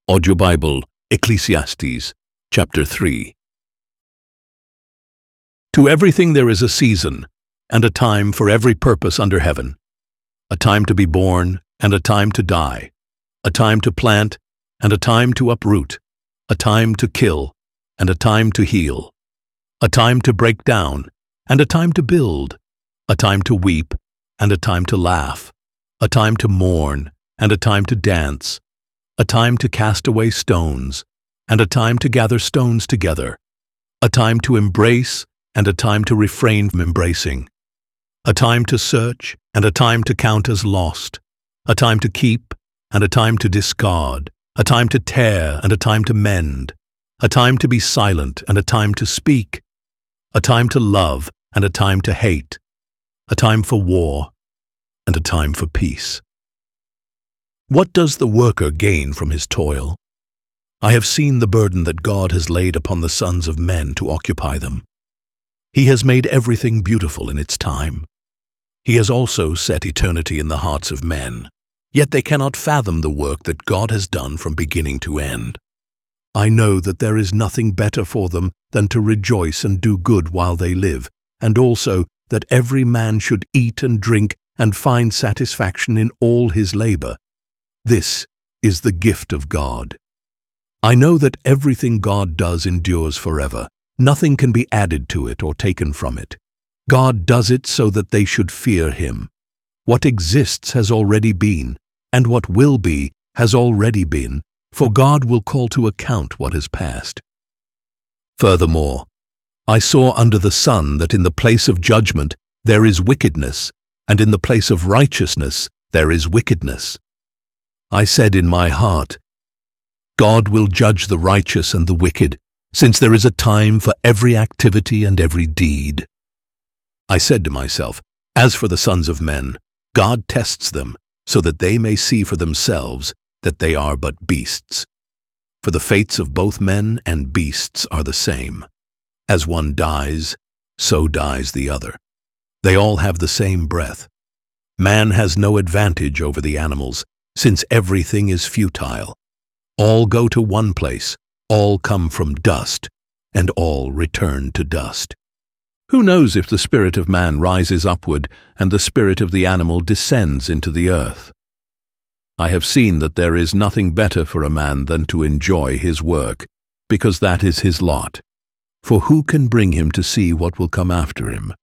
Audio Bible, Ecclesiastes, chapter 3. To everything there is a season, and a time for every purpose under heaven. A time to be born, and a time to die. A time to plant, and a time to uproot. A time to kill, and a time to heal. A time to break down, and a time to build. A time to weep, and a time to laugh. A time to mourn, and a time to dance. A time to cast away stones, and a time to gather stones together. A time to embrace, and a time to refrain from embracing. A time to search, and a time to count as lost. A time to keep, and a time to discard. A time to tear, and a time to mend. A time to be silent, and a time to speak. A time to love, and a time to hate. A time for war, and a time for peace. What does the worker gain from his toil? I have seen the burden that God has laid upon the sons of men to occupy them. He has made everything beautiful in its time. He has also set eternity in the hearts of men, yet they cannot fathom the work that God has done from beginning to end. I know that there is nothing better for them than to rejoice and do good while they live, and also that every man should eat and drink and find satisfaction in all his labor. This is the gift of God. I know that everything God does endures forever. Nothing can be added to it or taken from it. God does it so that they should fear Him. What exists has already been, and what will be has already been, for God will call to account what has passed. Furthermore, I saw under the sun that in the place of judgment there is wickedness, and in the place of righteousness there is wickedness. I said in my heart, God will judge the righteous and the wicked, since there is a time for every activity and every deed. I said to myself, as for the sons of men, God tests them, so that they may see for themselves that they are but beasts. For the fates of both men and beasts are the same. As one dies, so dies the other. They all have the same breath. Man has no advantage over the animals, since everything is futile. All go to one place, all come from dust, and all return to dust. Who knows if the spirit of man rises upward, and the spirit of the animal descends into the earth? I have seen that there is nothing better for a man than to enjoy his work, because that is his lot. For who can bring him to see what will come after him?